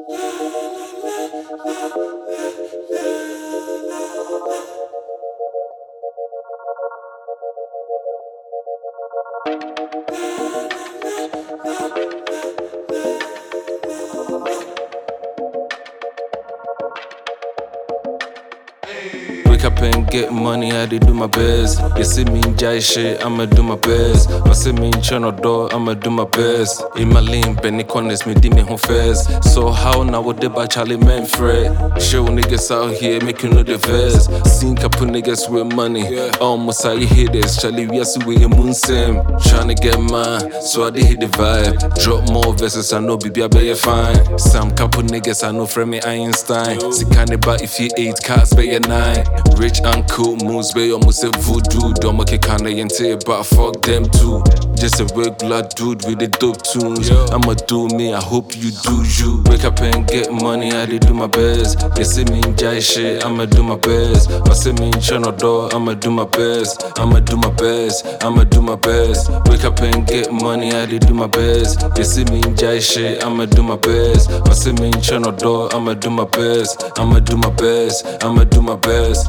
Wake up and get money, I dey do my best. They see me in jai shit, I'ma do my best. But see me in channel door, I'ma do my best. In my lane, Benny Corners, me di me home first. So how now what they by Charlie Manfred? Show niggas out here, make you know the verse. Seen couple niggas with money, almost how you hear this. Charlie, we are so we a moon sim. Tryna get mine, so I did hit the vibe. Drop more verses, I know baby I bet fine. Some couple niggas I know from me Einstein. See kinda but if you 8 cats, bet you 9. Rich and cool moves, but almost a voodoo. Don't make it kinda into but fuck them too. Just a regular dude with the dope tunes. I'ma do me, I hope you do you. Wake up and get money, I dey do my best. They see me in jai shit, I'ma do my best. But see me in channel door, I'ma do my best. I'ma do my best, I'ma do my best. Wake up and get money, I dey do my best. They see me in jai shit, I'ma do my best. But see me in channel door, I'ma do my best. I'ma do my best, I'ma do my best.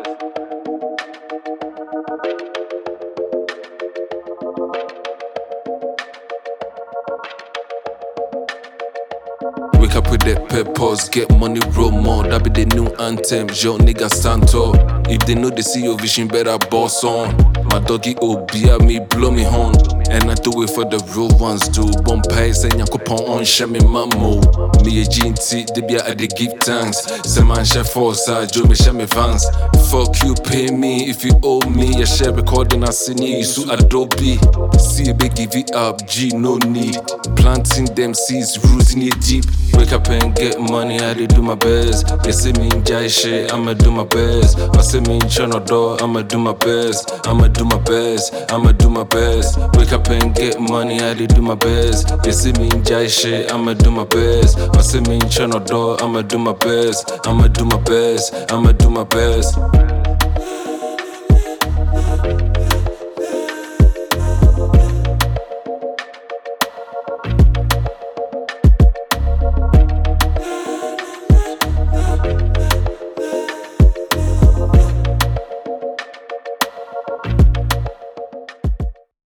Wake up with that purpose, get money, roll more. That be the new anthem, yo nigga stand tall. If they know they see your vision, better boss on. My doggy obia me, blow me horn. And I do it for the real ones too. Bompay say Yankopon on shame me mammo. Me a GNT, they be I dey give thanks. Say man chef force, Joe me share me fans. Fuck you, pay me if you owe me. I share recording, I see you so Adobe. See a big give it up, G no need. Planting them seeds, rooting it deep. Wake up and get money, I dey do my best. They see me in jai shit, I'ma do my best. But see me in channel door, I'ma do my best. I'ma do my best, I'ma do my best. Wake up and get money, I dey do my best. They see me in jai shit, I'ma do my best. But see me in channel door, I'ma do my best. I'ma do my best, I'ma do my best.